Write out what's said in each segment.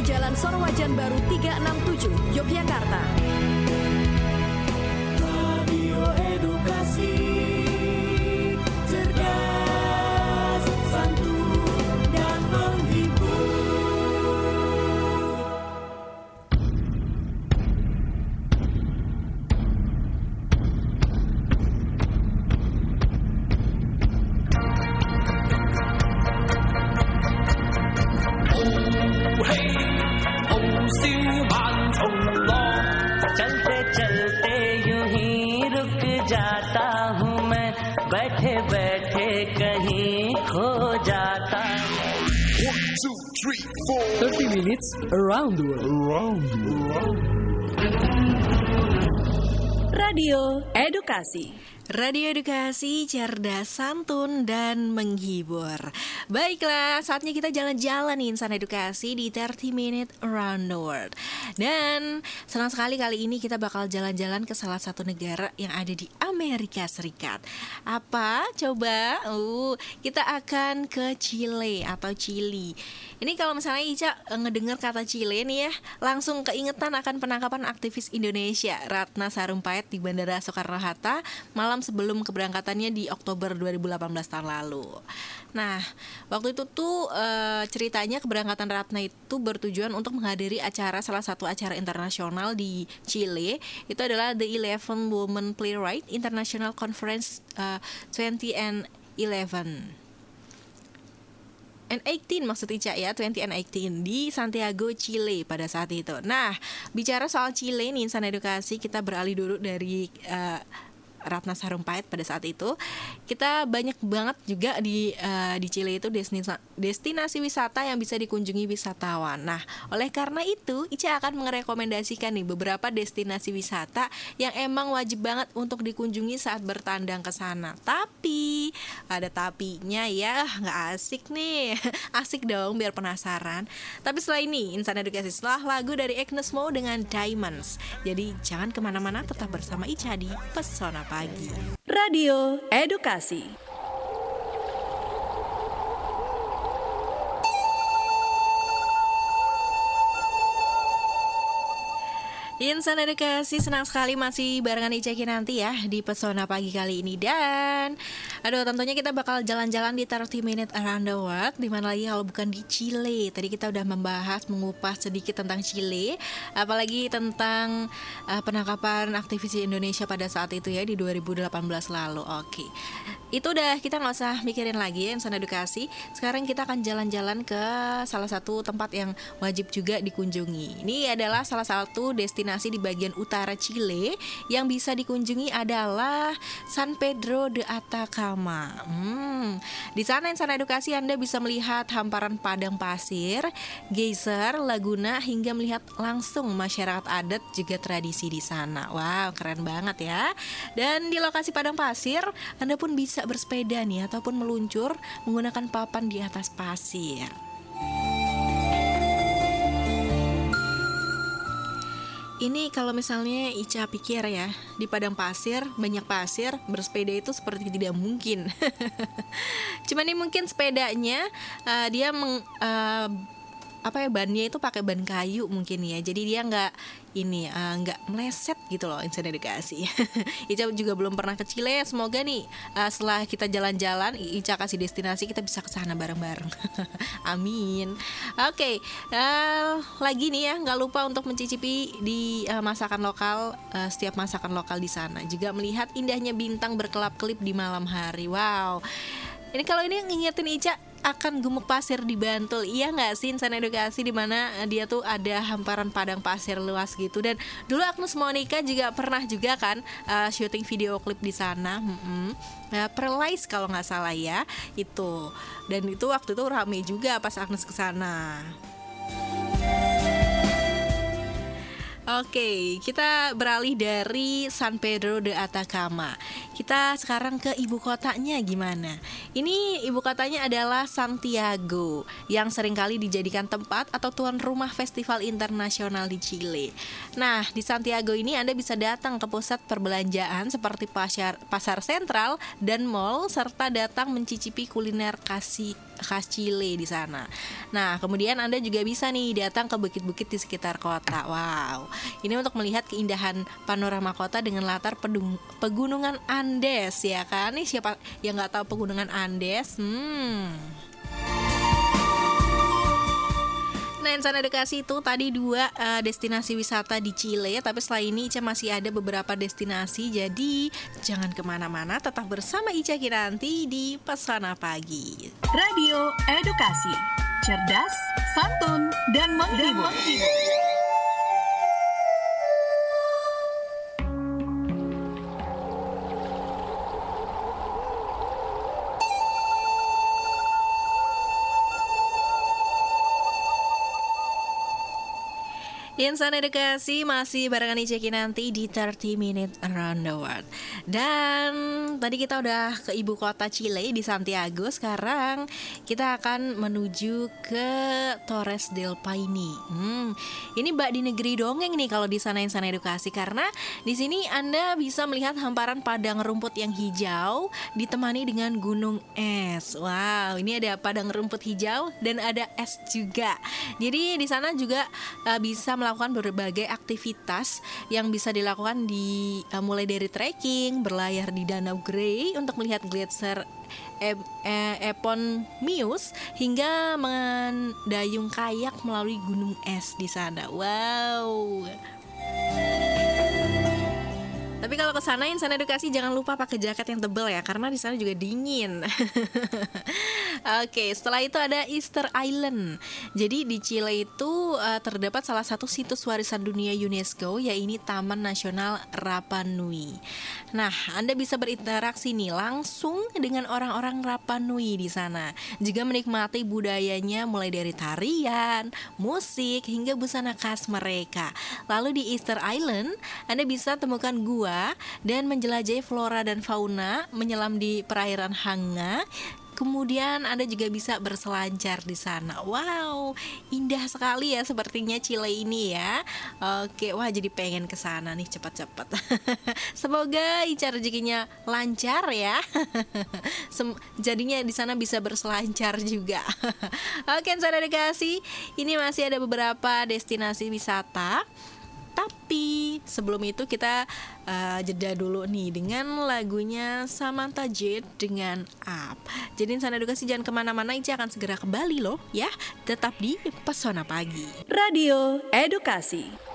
Jalan Sorwajan Baru 367, Yogyakarta. Radio Edukasi, cerdas, santun, dan menghibur. चलते चलते यूं ही रुक जाता हूँ मैं, बैठे बैठे कहीं खो जाता हूँ. 1, 2, 3, 4 30 minutes around the world. Radio Edukasi. Radio Edukasi, cerdas, santun, dan menghibur. Baiklah, saatnya kita jalan-jalan nih Insan Edukasi di 30 Minute Around the World. Dan senang sekali kali ini kita bakal jalan-jalan ke salah satu negara yang ada di Amerika Serikat. Apa? Coba? Kita akan ke Chile atau Chili. Ini kalau misalnya Ica ngedengar kata Chile nih ya, langsung keingetan akan penangkapan aktivis Indonesia Ratna Sarumpait di Bandara Soekarno-Hatta malam sebelum keberangkatannya di Oktober 2018 tahun lalu. Nah, waktu itu tuh ceritanya keberangkatan Ratna itu bertujuan untuk menghadiri salah satu acara internasional di Chile. Itu adalah The 11 Women Playwright International Conference 2011. And 18 maksud Ica ya, 20 and 18 di Santiago, Chile pada saat itu. Nah, bicara soal Chile nih Insan Edukasi, kita beralih dulu dari Ratna Sarumpait pada saat itu. Kita banyak banget juga di Chile itu destinasi wisata yang bisa dikunjungi wisatawan. Nah, oleh karena itu Ica akan merekomendasikan nih beberapa destinasi wisata yang emang wajib banget untuk dikunjungi saat bertandang ke sana. Tapi ada tapinya ya, nggak asik nih. Asik dong biar penasaran. Tapi setelah ini Insan Edukasi, setelah lagu dari Agnes Mo dengan Diamonds. Jadi jangan kemana-mana, tetap bersama Ica di Pesona Pagi. Radio Edukasi. Insan Edukasi, senang sekali masih barengan Ica Kinanti ya di Pesona Pagi kali ini. Dan tentunya kita bakal jalan-jalan di 30 Minute Around the World. Dimana lagi kalau bukan di Chile. Tadi kita udah mengupas sedikit tentang Chile, apalagi tentang penangkapan aktivis Indonesia pada saat itu ya, di 2018 lalu. Oke, itu udah, kita gak usah mikirin lagi ya Insan Edukasi. Sekarang kita akan jalan-jalan ke salah satu tempat yang wajib juga dikunjungi. Ini adalah salah satu destinasi di bagian utara Chile yang bisa dikunjungi adalah San Pedro de Atacama. Di sana Insan Edukasi Anda bisa melihat hamparan padang pasir, geyser, laguna, hingga melihat langsung masyarakat adat juga tradisi di sana. Wow, keren banget ya. Dan di lokasi padang pasir Anda pun bisa bersepeda nih ataupun meluncur menggunakan papan di atas pasir. Ini kalau misalnya Ica pikir ya, di padang pasir, banyak pasir, bersepeda itu seperti tidak mungkin. Cuman ini mungkin sepedanya dia bannya itu pakai ban kayu mungkin ya. Jadi dia nggak meleset gitu loh Insan Edukasi. Ica juga belum pernah ke Chile. Semoga nih setelah kita jalan-jalan, Ica kasih destinasi, kita bisa ke sana bareng-bareng. Amin. Oke, lagi nih ya, nggak lupa untuk mencicipi di masakan lokal, setiap masakan lokal di sana. Juga melihat indahnya bintang berkelap-kelip di malam hari. Wow. Ini kalau ini ngingetin Ica akan gumuk pasir di Bantul. Iya nggak sih Insan Edukasi, di mana dia tuh ada hamparan padang pasir luas gitu. Dan dulu Agnes Monica juga pernah juga kan syuting video klip di sana. Perlais kalau nggak salah ya itu. Dan itu waktu itu rame juga pas Agnes kesana. Oke, kita beralih dari San Pedro de Atacama. Kita sekarang ke ibu kotanya gimana? Ini ibu kotanya adalah Santiago, yang seringkali dijadikan tempat atau tuan rumah festival internasional di Chile. Nah, di Santiago ini Anda bisa datang ke pusat perbelanjaan seperti pasar sentral dan mall, serta datang mencicipi kuliner khas Chile di sana. Nah, kemudian Anda juga bisa nih datang ke bukit-bukit di sekitar kota. Wow, ini untuk melihat keindahan panorama kota dengan latar pegunungan Andes, ya kan? Nih siapa yang nggak tahu pegunungan Andes? Nah, Insan Edukasi itu tadi 2 destinasi wisata di Chile. Tapi setelah ini Ica masih ada beberapa destinasi. Jadi jangan kemana-mana, tetap bersama Ica Kinanti di Pesona Pagi. Radio Edukasi, cerdas, santun, dan menghibur. Insan Edukasi masih barengan Ica Kinanti di 30 Minute Around the World. Dan tadi kita udah ke ibu kota Chile di Santiago. Sekarang kita akan menuju ke Torres del Paine. Ini bak di negeri dongeng nih kalau di sana Insan Edukasi, karena di sini Anda bisa melihat hamparan padang rumput yang hijau ditemani dengan gunung es. Wow, ini ada padang rumput hijau dan ada es juga. Jadi di sana juga bisa melakukan berbagai aktivitas yang bisa dilakukan mulai dari trekking, berlayar di Danau Grey untuk melihat gletser Eponmius, hingga mendayung kayak melalui gunung es di sana. Wow. Tapi kalau ke sana Insan Edukasi jangan lupa pakai jaket yang tebal ya, karena di sana juga dingin. Oke, setelah itu ada Easter Island. Jadi di Chile itu terdapat salah satu situs warisan dunia UNESCO, yaitu Taman Nasional Rapa Nui. Nah, Anda bisa berinteraksi nih langsung dengan orang-orang Rapa Nui di sana. Juga menikmati budayanya mulai dari tarian, musik, hingga busana khas mereka. Lalu di Easter Island, Anda bisa temukan gua dan menjelajahi flora dan fauna, menyelam di perairan Hanga. Kemudian Anda juga bisa berselancar di sana. Wow, indah sekali ya sepertinya Chile ini ya. Oke, wah jadi pengen ke sana nih cepat-cepat. Semoga Ica rezekinya lancar ya. Jadinya di sana bisa berselancar juga. Oke, Insan Edukasi, ini masih ada beberapa destinasi wisata. Tapi sebelum itu kita jeda dulu nih dengan lagunya Samantha Jade dengan Up. Jadi Insan Edukasi jangan kemana-mana, Ica akan segera kembali loh ya. Tetap di Pesona Pagi. Radio Edukasi.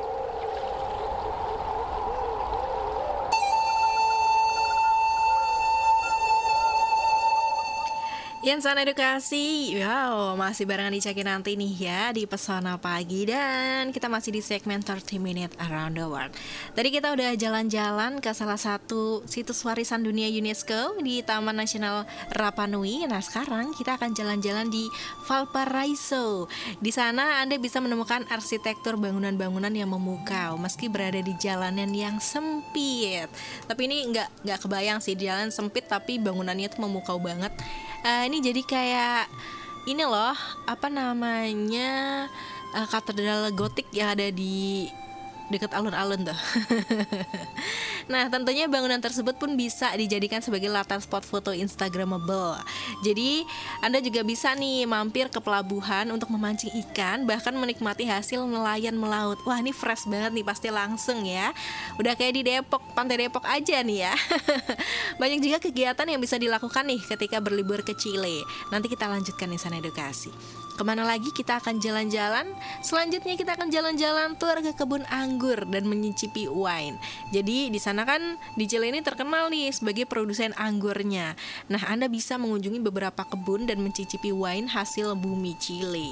Insan Edukasi, wow, masih barengan Ica Kinanti nih ya di Pesona Pagi. Dan kita masih di segmen 30 Minute Around the World. Tadi kita udah jalan-jalan ke salah satu situs warisan dunia UNESCO di Taman Nasional Rapa Nui. Nah, sekarang kita akan jalan-jalan di Valparaiso. Di sana Anda bisa menemukan arsitektur bangunan-bangunan yang memukau meski berada di jalanan yang sempit. Tapi ini nggak kebayang sih, jalan sempit tapi bangunannya tuh memukau banget. Ini jadi kayak ini loh, apa namanya, katedral gotik yang ada di dekat alun-alun tuh. Nah, tentunya bangunan tersebut pun bisa dijadikan sebagai latar spot foto Instagramable. Jadi Anda juga bisa nih mampir ke pelabuhan untuk memancing ikan, bahkan menikmati hasil nelayan melaut. Wah, ini fresh banget nih, pasti langsung ya. Udah kayak di Depok, Pantai Depok aja nih ya. Banyak juga kegiatan yang bisa dilakukan nih ketika berlibur ke Chile. Nanti kita lanjutkan Insan Edukasi. Kemana lagi kita akan jalan-jalan? Selanjutnya kita akan jalan-jalan tur ke kebun anggur dan menyicipi wine. Jadi di sana kan di Chile ini terkenal nih sebagai produsen anggurnya. Nah, Anda bisa mengunjungi beberapa kebun dan mencicipi wine hasil bumi Chile.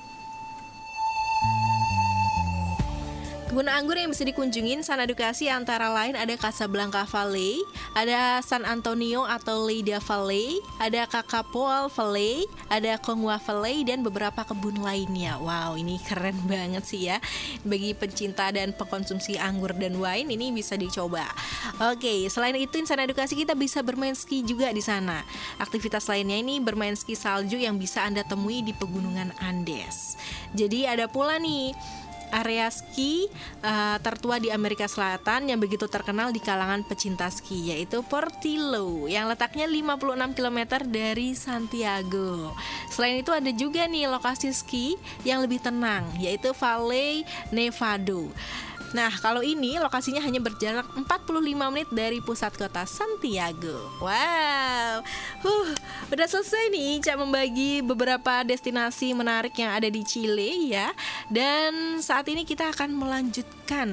Kebun anggur yang bisa dikunjungin Insan Edukasi antara lain ada Casablanca Valley, ada San Antonio atau Lleida Valley, ada Cacapoal Valley, ada Congua Valley, dan beberapa kebun lainnya. Wow, ini keren banget sih ya. Bagi pencinta dan pengkonsumsi anggur dan wine, ini bisa dicoba. Oke, selain itu Insan Edukasi kita bisa bermain ski juga di sana. Aktivitas lainnya ini bermain ski salju yang bisa Anda temui di pegunungan Andes. Jadi ada pula nih area ski tertua di Amerika Selatan yang begitu terkenal di kalangan pecinta ski, yaitu Portillo yang letaknya 56 km dari Santiago. Selain itu ada juga nih lokasi ski yang lebih tenang, yaitu Valle Nevado. Nah, kalau ini lokasinya hanya berjarak 45 menit dari pusat kota Santiago. Wow, udah selesai nih Ica membagi beberapa destinasi menarik yang ada di Chile ya. Dan saat ini kita akan melanjutkan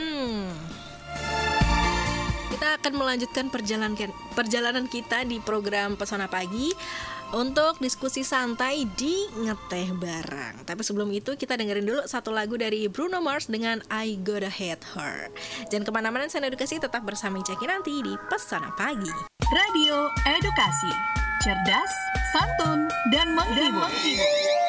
Kita akan melanjutkan perjalanan kita di program Pesona Pagi untuk diskusi santai di Ngeteh Bareng. Tapi sebelum itu kita dengerin dulu satu lagu dari Bruno Mars dengan I Gotta Hate Her. Jangan kemana-mana, Insan Edukasi tetap bersama Ica Kinanti di Pesona Pagi. Radio Edukasi, cerdas, santun, dan menghibur.